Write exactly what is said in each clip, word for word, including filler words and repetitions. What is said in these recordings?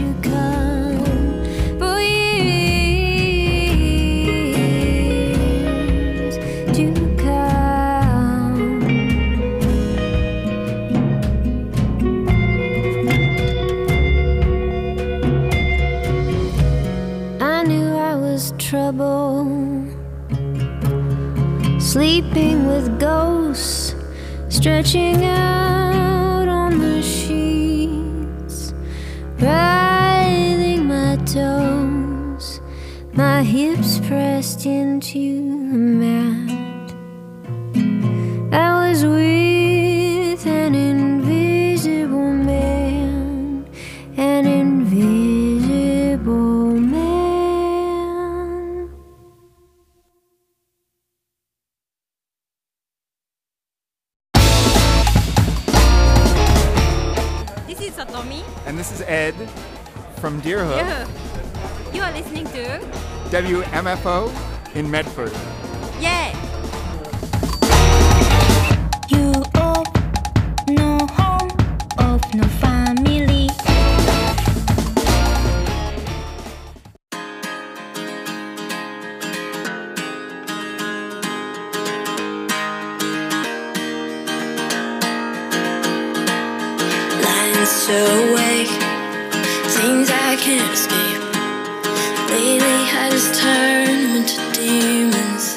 come for years to come. I knew I was trouble, sleeping with ghosts, stretching out on the sheets, writhing my toes, my hips pressed into the mat. I was with an invisible man, an invisible man. This is Satomi. And this is Ed from Deerhook, Yeah. You are listening to W M F O in Medford. Yeah. You of no home, of no family. Lying so awake, things I can't escape. Lately I just turn them into demons.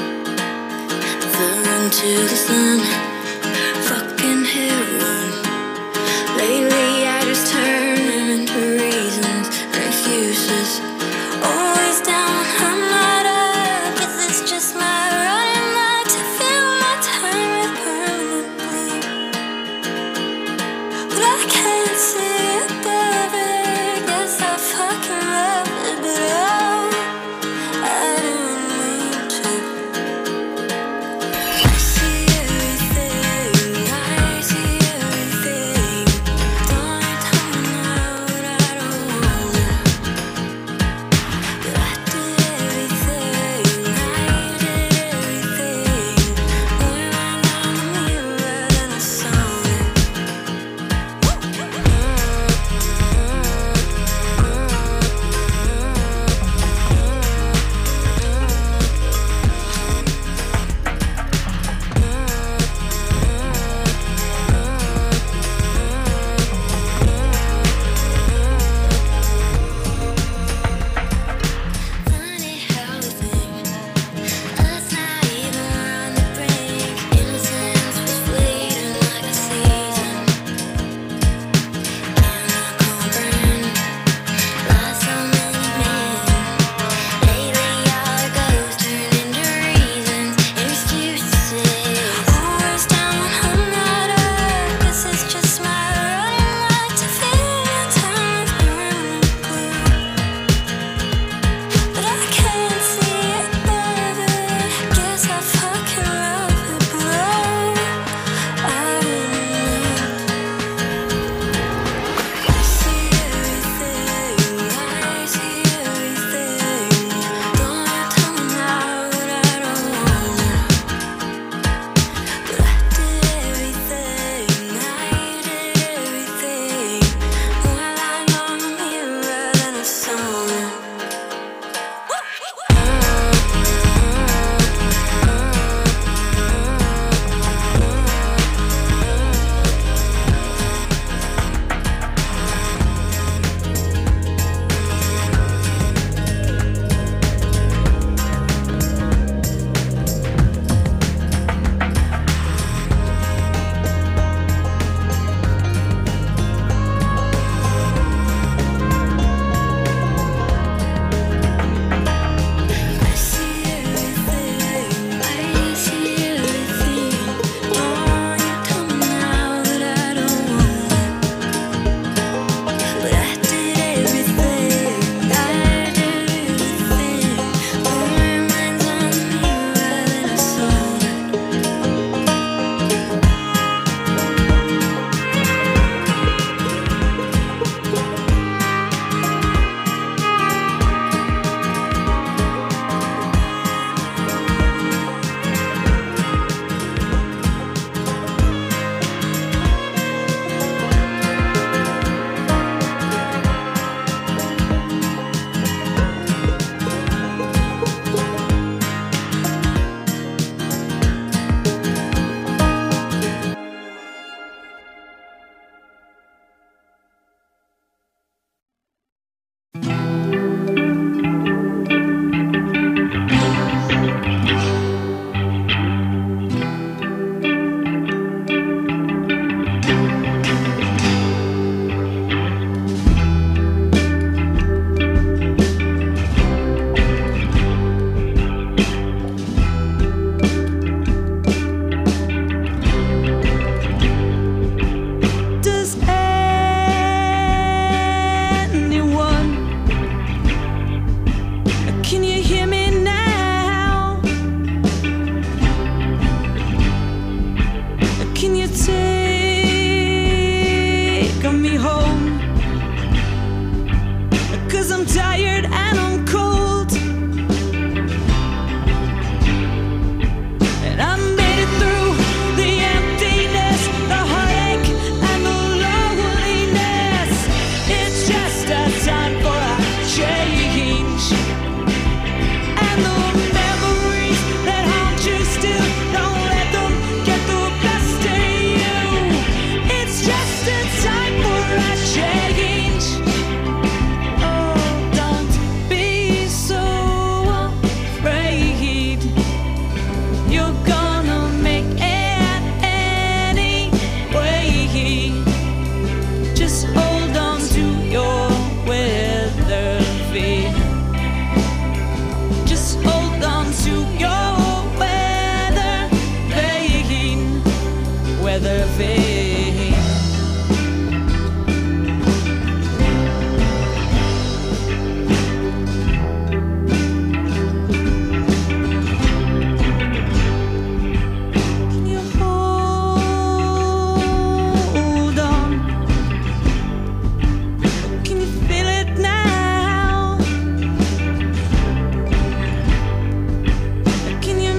Fell into the sun, fucking heroin. Lately I just turn them into reasons and excuses. Always down, I'm not up, 'cause it's just my running luck to fill my time with permanently. But I can't see above it. Guess I fucking love it, but oh, I didn't mean to. I see everything, I see everything. Don't tell me now that I don't want it. 'cause I'm tired and I'm cold. And I made it through the emptiness, the heartache, and the loneliness. It's just a time for a change. And the memories that haunt you still, don't let them get the best of you. It's just a time for a change. Oh, don't be so afraid. You're gonna make it anyway. Just hold on to your weather vane. Just hold on to your weather vane. Weather vane. Can you hold on? Can you feel it now? Can you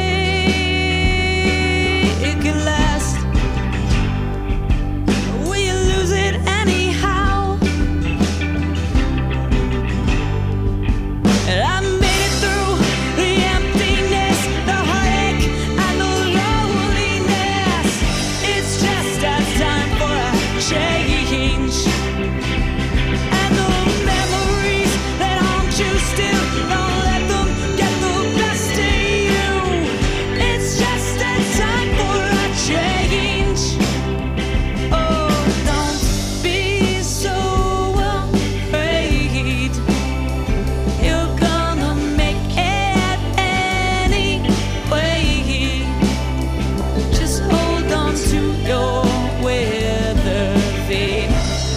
make it last? Will you lose it anyhow? And I made it through the emptiness, the heartache, and the loneliness. It's just a time for a change. And the memories that haunt you still, don't let them get the best of you. It's just a time for a change. Oh, don't be so afraid. You're gonna make it anyway. Just hold on to your weather vane.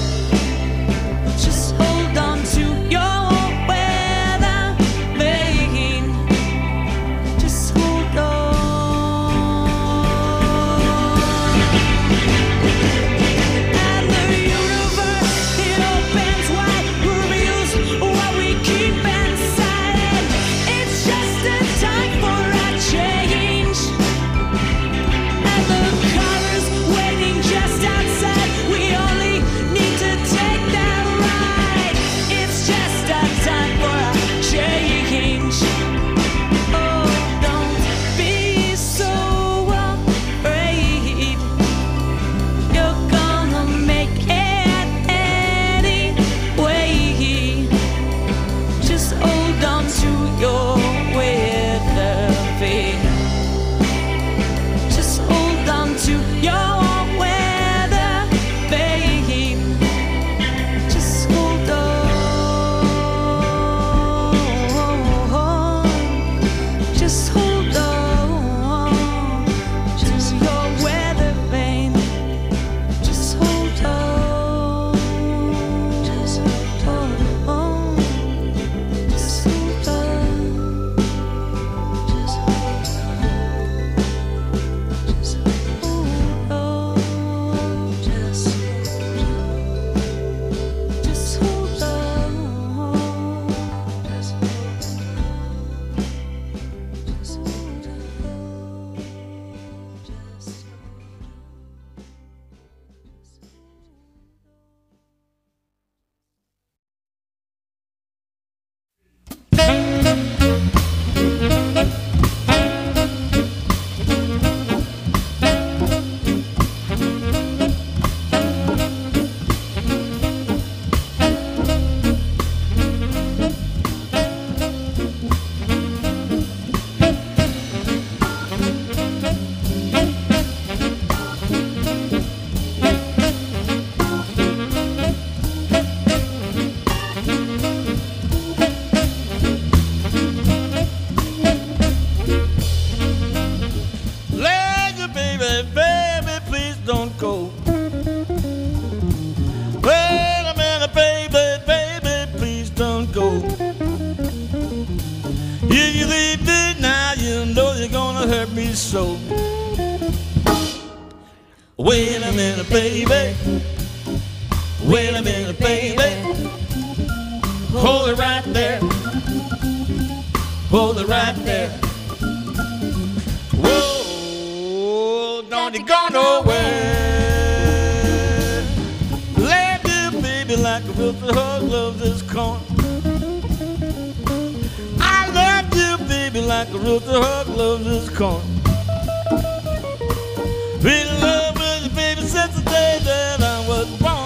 Just hold on to your weather vane. Just hold on. And the universe, it opens wide, reveals what we keep inside. It's just a time for a change. And the car is waiting just outside. We only need to take that ride. It's just a time for a change. Oh, don't be so afraid. You're gonna make it anyway. Just hold on to your weather vane. Just hold on to your weather vane. Just hold on. Just hold on to your weather vane. Just hold on. Just hold on. Just hold on. Just hold on. Just hold on. Just just hold on. Just just hold on. Just Lady, baby, baby, please don't go. Wait a minute, baby, baby, please don't go. If you leave me now, you know you're gonna hurt me so. Wait a minute, baby. Wait a minute, baby. hold it right there, hold it right there. Whoa, don't you go nowhere. Love you, baby, like a wilted hog loves his corn. I love you, baby, like a wilted hog loves his corn. Been in love with you, baby, since the day that I was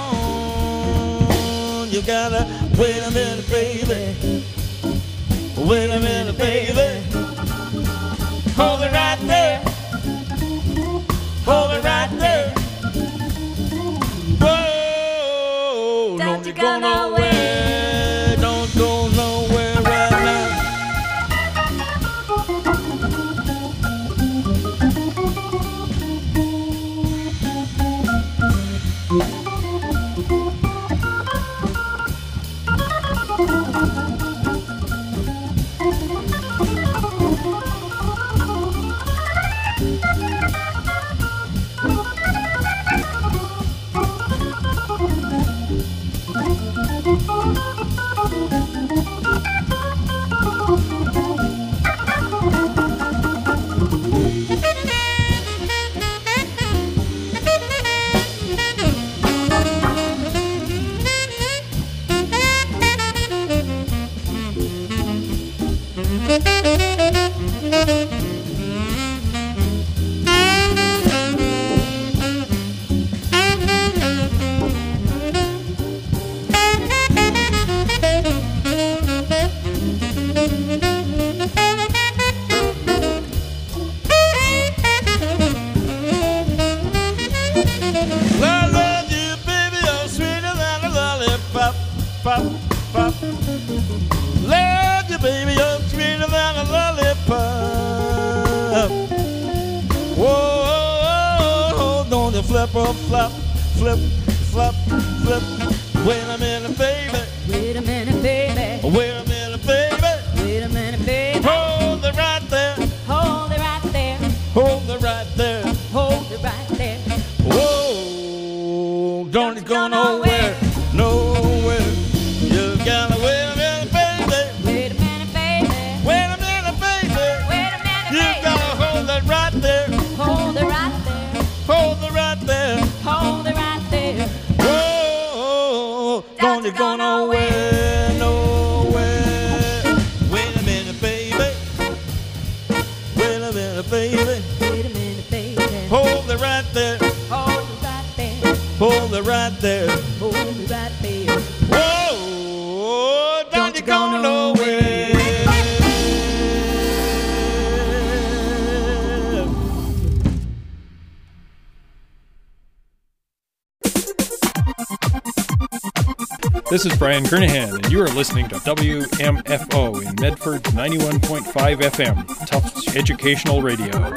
born. You gotta wait a minute, baby. Wait a minute, baby. Hold it right there. Hold it right there. Whoa, don't, don't you go nowhere. Don't go nowhere right now. Flip, flop, flip, flop, flip. Wait a minute, baby. Wait a minute, baby. Wait a minute, baby. Wait a minute, baby. Hold it right there. Hold it right there. Hold it right there. Hold it right there. Whoa, don't it go nowhere, nowhere. You gotta wait a minute, baby. Wait a minute, baby. Wait a minute, baby. Wait a minute, You baby. gotta hold it right there. Hold it right there. Hold it right there. Hold it right there. Whoa, don't you go nowhere, nowhere. Wait a minute, baby. Wait a minute, baby. Wait a minute, baby. Hold it right there. Hold it right there. Hold it right there. Hold it right there. Whoa, don't you go nowhere. This is Brian Kernahan, and you are listening to W M F O in Medford ninety-one point five F M, Tufts Educational Radio.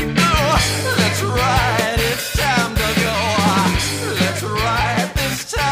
Let's ride, it's time to go. Let's ride this time.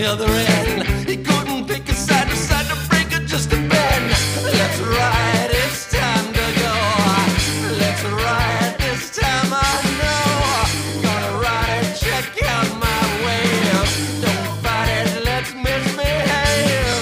the other end. He couldn't pick a side, decided to break it just a bend. Let's ride, it's time to go. Let's ride, this time I know. Gonna ride it, check out my wave. Don't fight it, let's misbehave.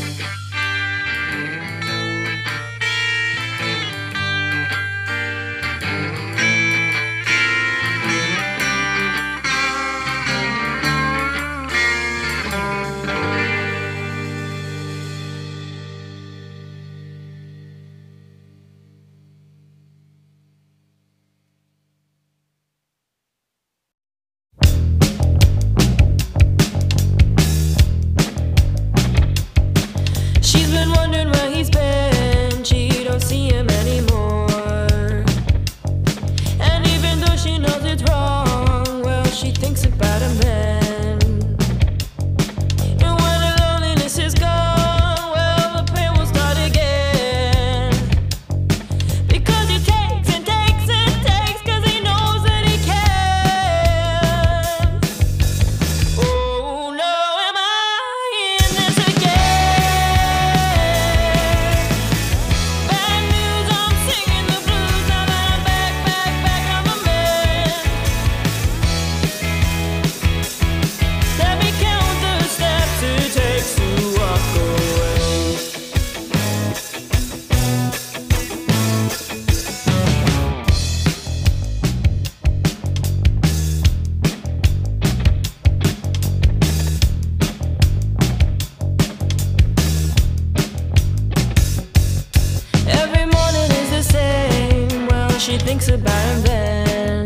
She's been wondering where he's been. She don't see him anymore. And even though she knows it's wrong, well, she thinks about him then. And when the loneliness is gone, well, the pain will start again. Because he takes and takes and takes, cause he knows that he can. Oh no, am I in this again? Bad news, I'm singing the blues now that I'm back, back, back on the mend. Let me count the steps it takes to walk away. Every morning is the same. Well, she thinks about him then.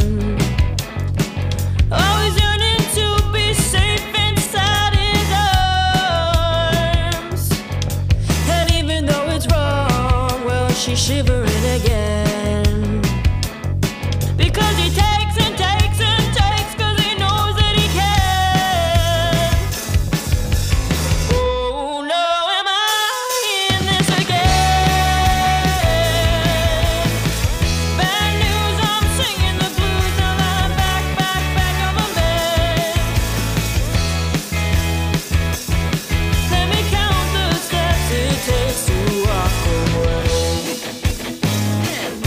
Always yearning to be safe inside his arms. And even though it's wrong, well, she's shivering again. Because he takes and takes and takes, cause he knows that he can. Oh no, am I in this again? Bad news, I'm singing the blues now that I'm back, back, back on the mend. Let me count the steps it takes to walk away.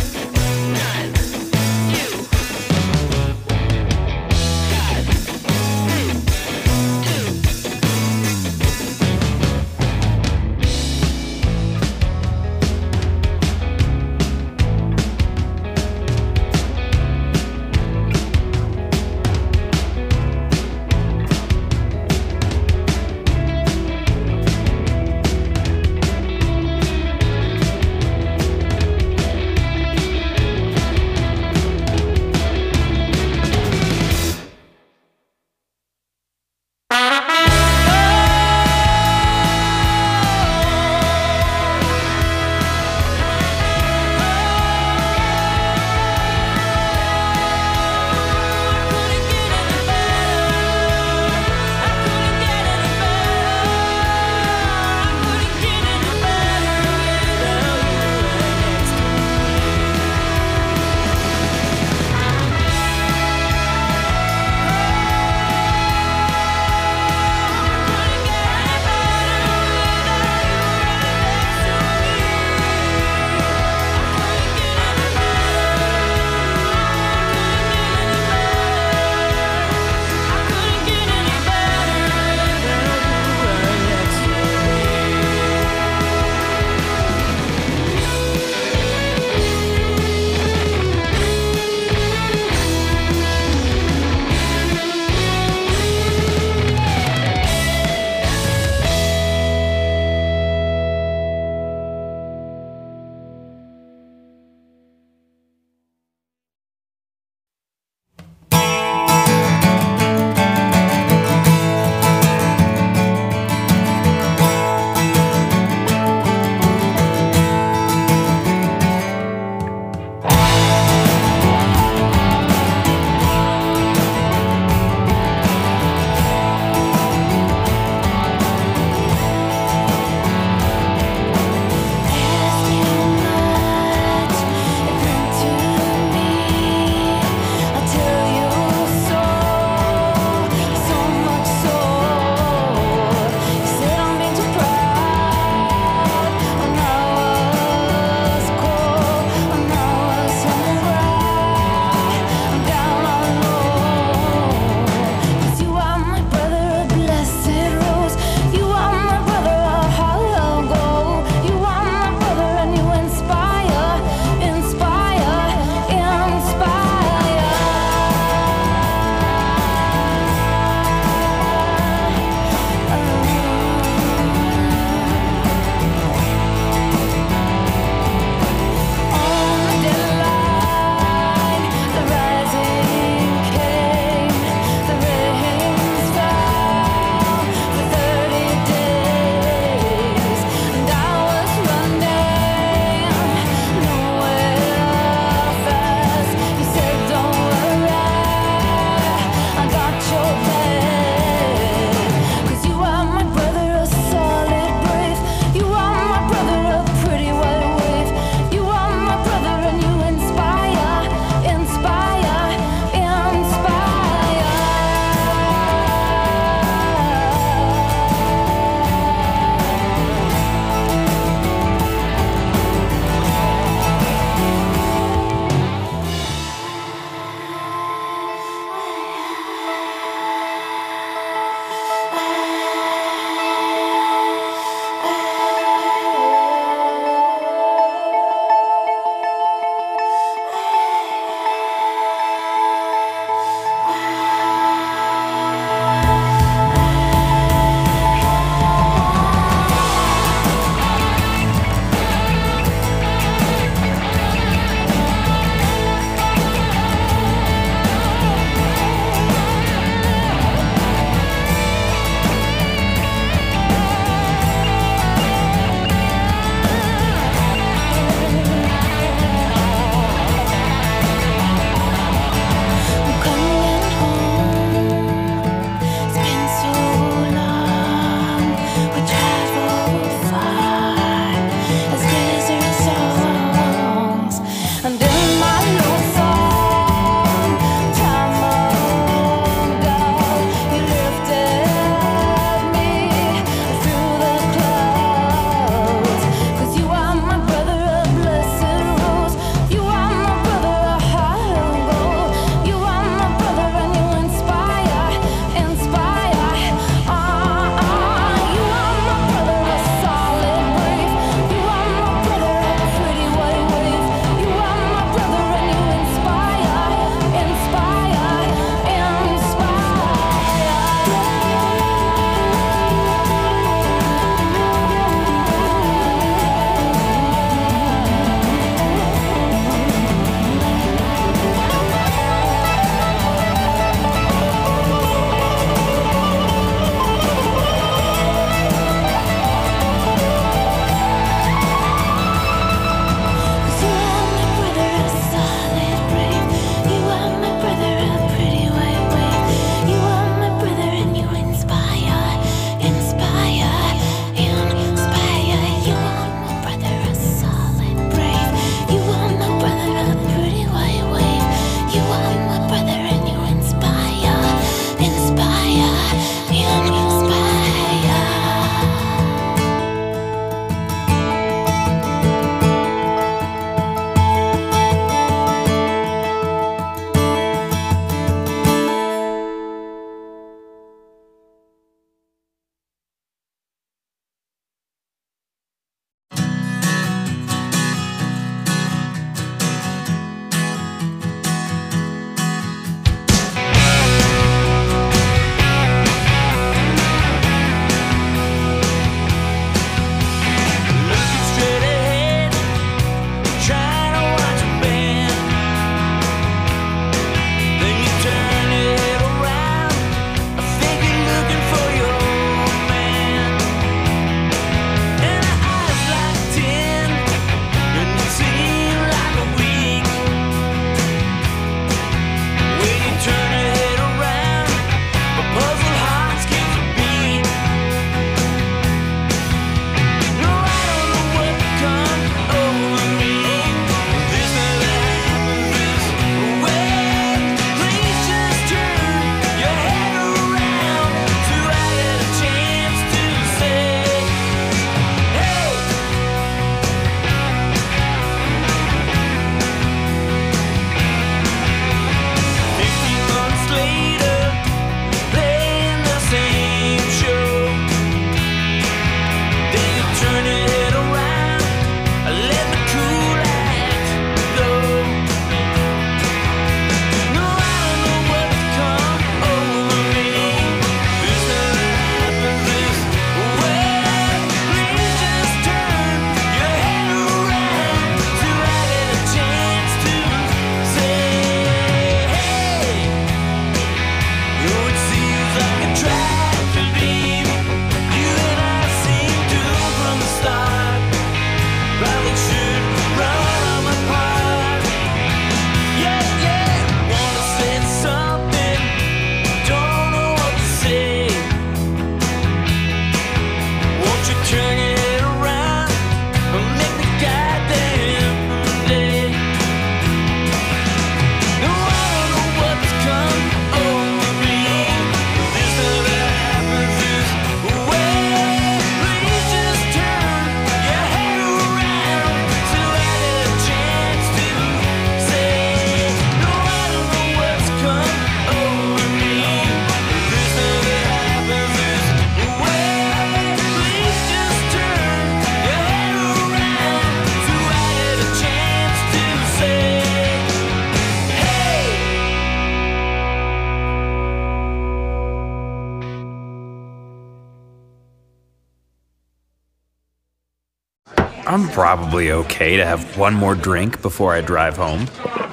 I'm probably okay to have one more drink before I drive home.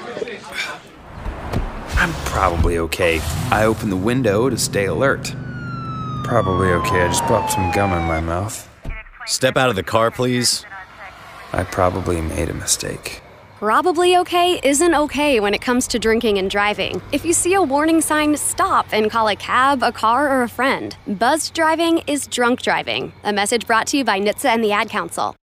I'm probably okay. I open the window to stay alert. Probably okay. I just popped some gum in my mouth. Step out of the car, please. I probably made a mistake. Probably okay isn't okay when it comes to drinking and driving. If you see a warning sign, stop and call a cab, a car, or a friend. Buzzed driving is drunk driving. A message brought to you by N H T S A and the Ad Council.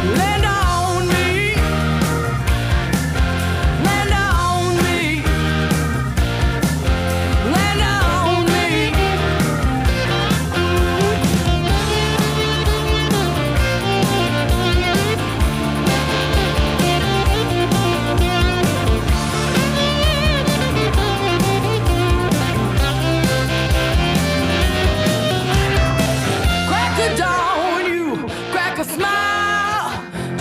Land on me. Land on me. Land on me. Crack a dawn when you crack a smile.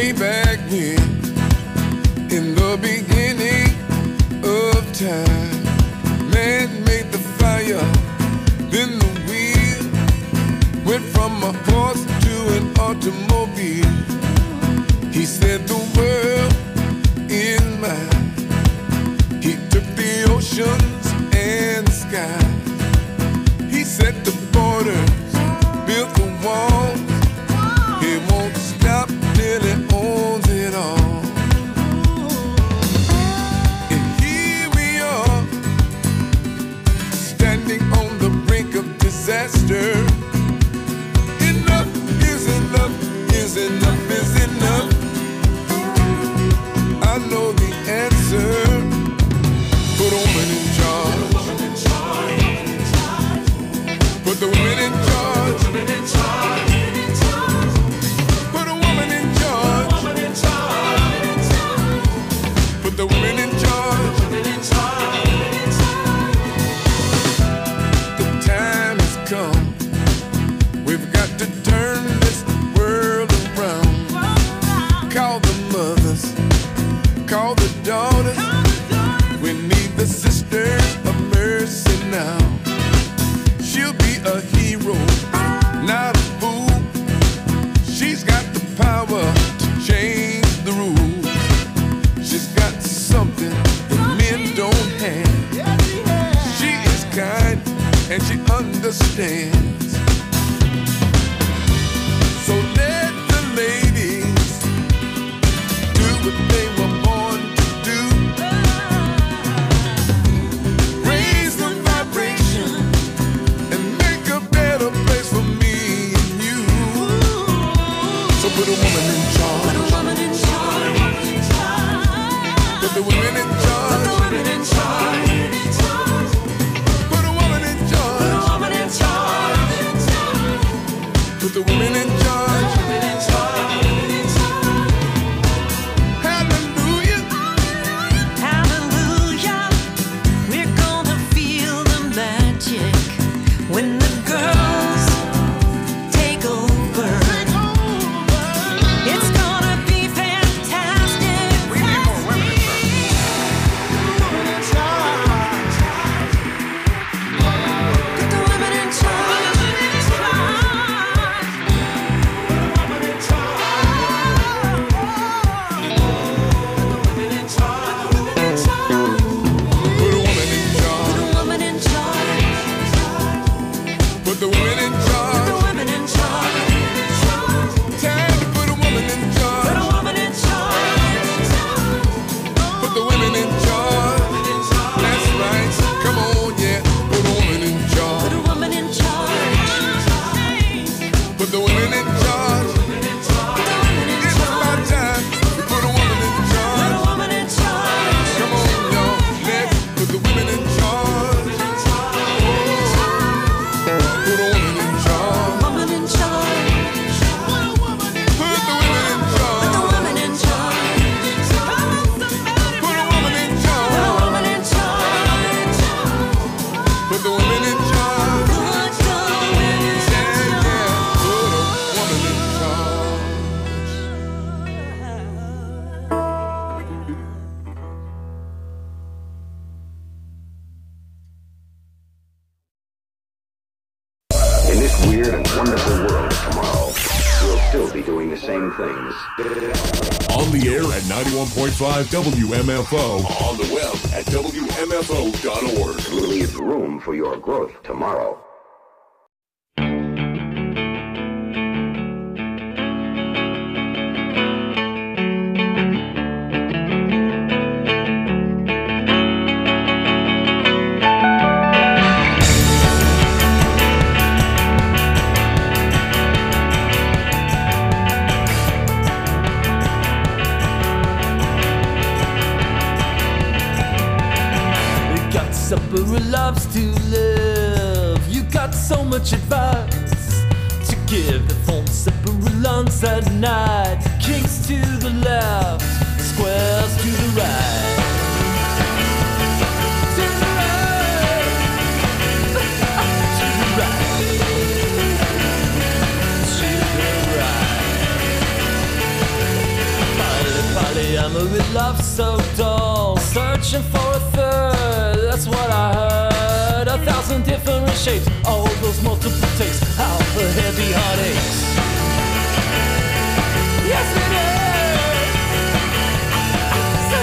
Way back when, in the beginning of time, man made the fire, then the wheel went from a horse to an automobile. He said the world in mind. He took the oceans and the sky. He set the borders, built the walls. He won't stop till he owns it all. And here we are, standing on the brink of disaster. Enough is enough, is enough, is enough. I know the answer. Put a woman in charge. Put the women in charge. Put a woman in charge. Put the women in charge. The time has come. We've got to turn this world around. Call the mothers. Call the daughters. We need the sisters of mercy now. She'll be a hero, not a fool. She's got the power to change the rules. She's got something that men don't have. She is kind and she understands. So let the ladies do what they were born to do. Raise the vibration and make a better place for me and you. So put a woman in charge. Put a woman in charge. Put the women in charge. Put the women in charge. Put a woman in charge. Put a woman in charge. Put the women in charge. Hallelujah. Hallelujah. We're gonna feel the magic when the girls take over. It's gonna be fantastic. We need more women in charge. Put the women in charge. Women in Put a woman in charge. Put a woman in charge. Put the women in charge. Put the women in charge. Time to put a woman in charge. Put a woman in charge. Put the women in charge. That's right. Come on, yeah. Put a woman in charge. Put a woman in charge. Put the women in charge. It's about time to put a woman in Put a charge. woman in charge. Come on, y'all. Let's put the women in charge. Put a woman in charge. Woman in charge. Put the women in Put the charge. woman in charge. Put a woman in charge. Put a woman in charge. Put the women in charge. Put the women in Yeah, yeah. Put a woman in charge. In this weird and wonderful world of tomorrow, we'll still be doing the same things. On the air at ninety-one point five W M F O. On the web at W M F O dot org. We'll leave room for your growth tomorrow. Supper who loves to live. You got so much advice to give. The phone supper lunch at night. Kings to the left, squares to the right. To the right. To the right. To the right. hammer with love so dull, searching for a third, that's what I heard. A thousand different shapes, all those multiple takes, how the heavy heart aches. Yes it is. So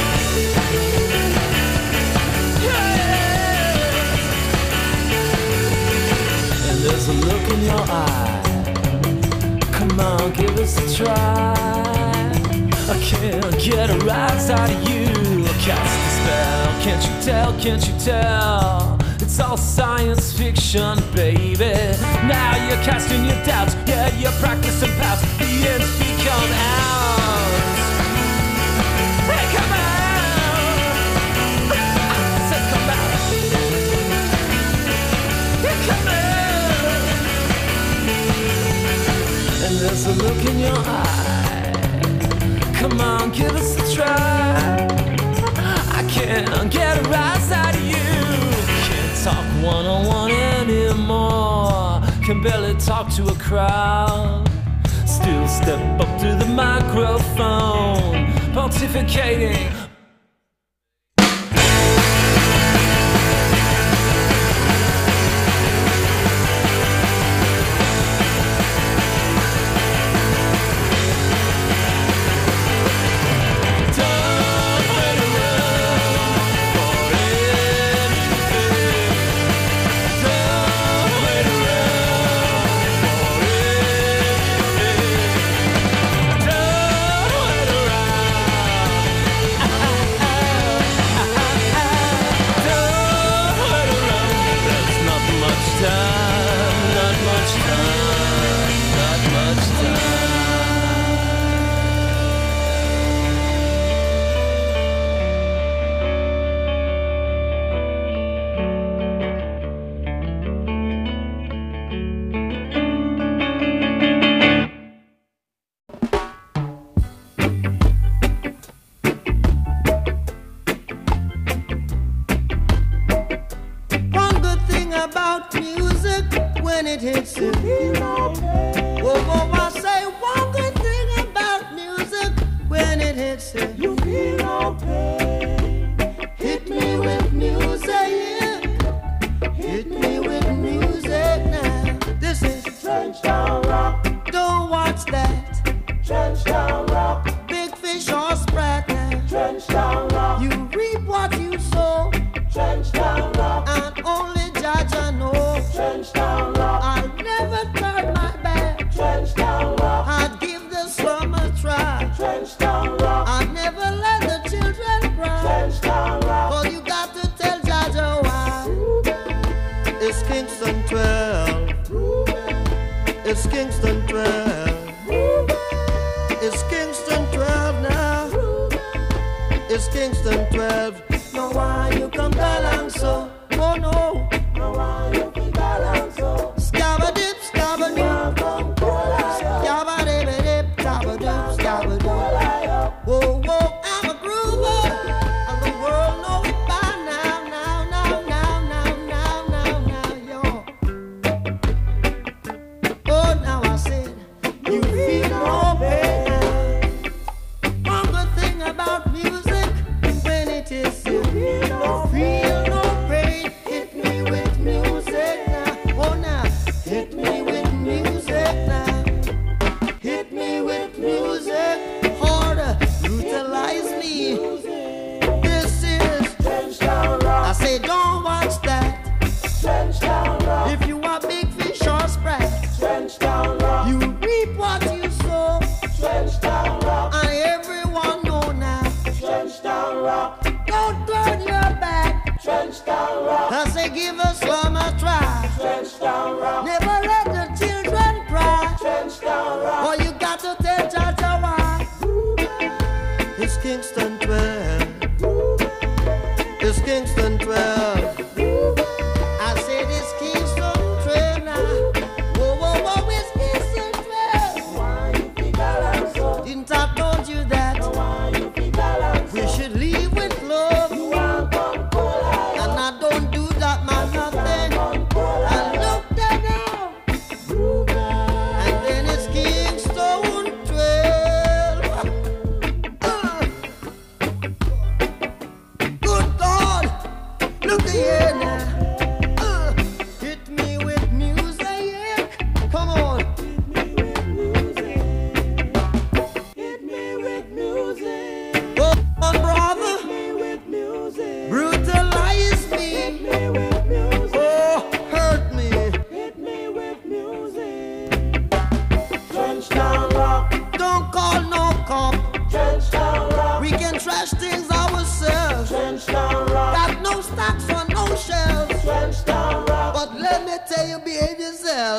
yeah. And there's a look in your eye. Come on, give us a try. I can't get a rise out of you. Cast the spell, can't you tell, can't you tell? It's all science fiction, baby. Now you're casting your doubts, yeah, you're practicing past. The ends become ours. Hey, come out. I said come out. Hey, come out. And there's a look in your eye. Come on, give us a try. I can't get a rise out of you. Can't talk one-on-one anymore. Can barely talk to a crowd. Still step up to the microphone, pontificating.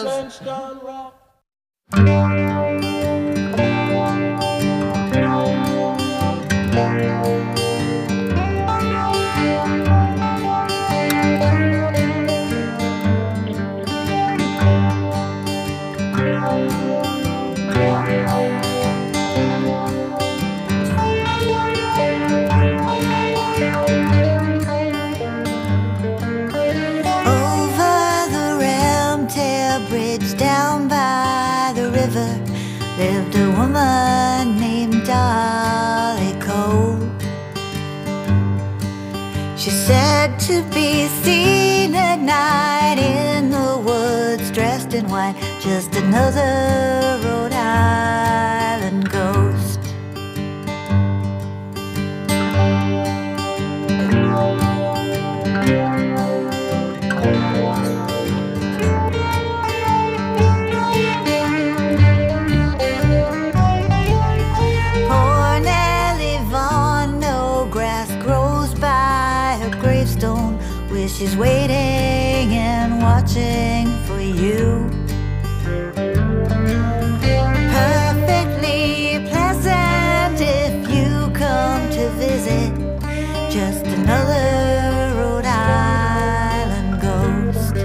Jazz. Lived a woman named Dolly Cole. She's said to be seen at night in the woods, dressed in white, just another Rhode Island ghost. She's waiting and watching for you. Perfectly pleasant if you come to visit. Just another Rhode Island ghost.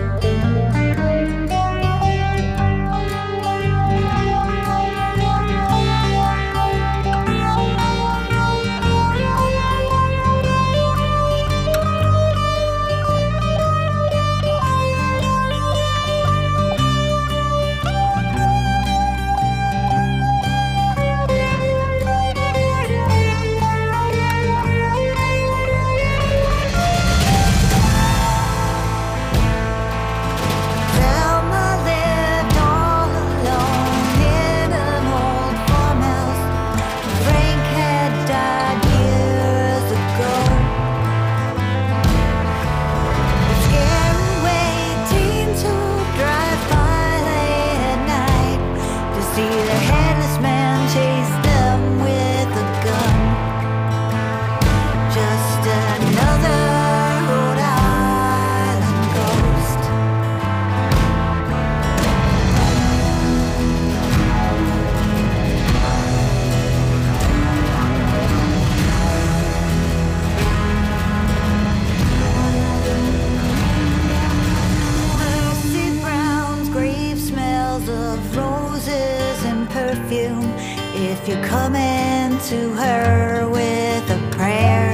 If you come into her with a prayer.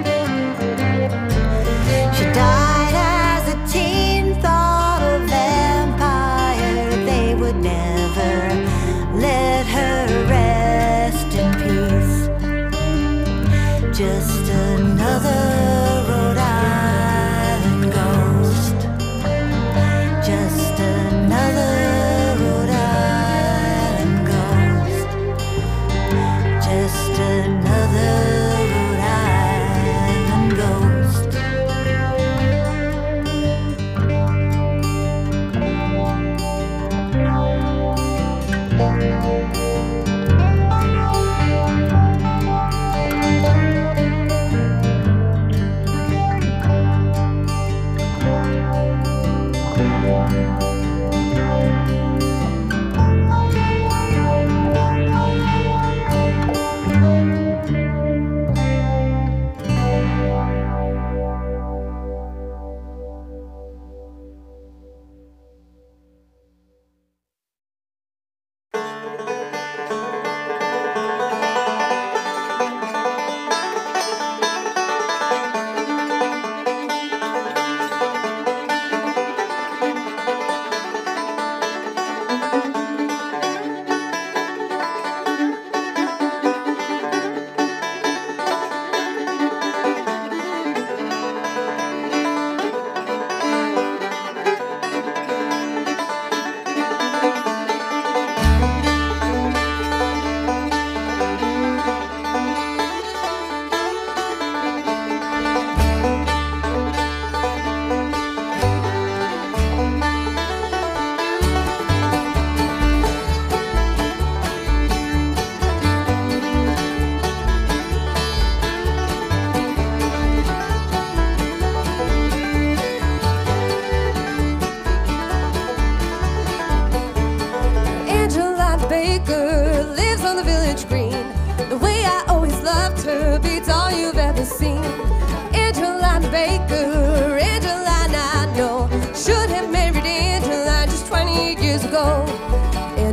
She died as a teen, thought a vampire. They would never let her rest in peace. Just another Rhode Island ghost. Just another Rhode Island ghost. Just another Rhode Island ghost.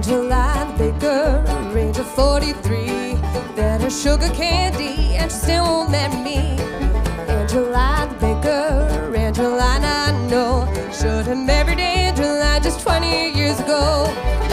Angela the baker, range of forty-three. Fed her sugar candy and she still won't marry me. Angela the baker, Angela I know. Should have married Angela just twenty years ago.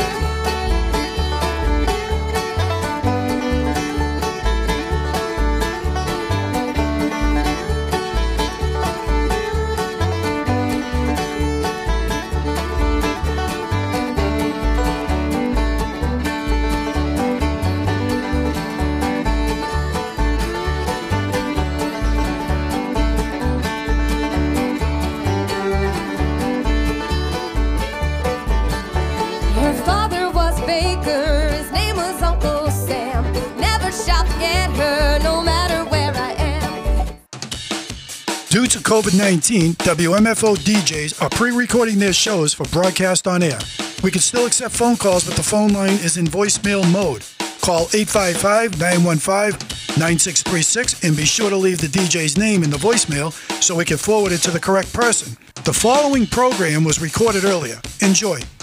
Due to COVID nineteen, W M F O D Js are pre-recording their shows for broadcast on air. We can still accept phone calls, but the phone line is in voicemail mode. Call eight five five, nine one five, nine six three six and be sure to leave the D J's name in the voicemail so we can forward it to the correct person. The following program was recorded earlier. Enjoy.